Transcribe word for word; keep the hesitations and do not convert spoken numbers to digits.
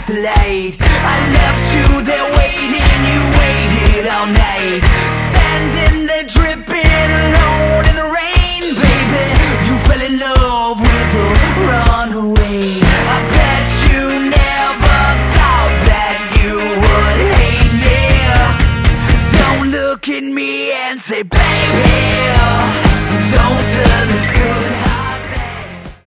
got the light. I left you there waiting, you waited all night, standing there dripping alone in the rain. Baby, you fell in love with a runaway. I bet you never thought that you would hate me. Don't look at me and say, baby, don't turn the sky.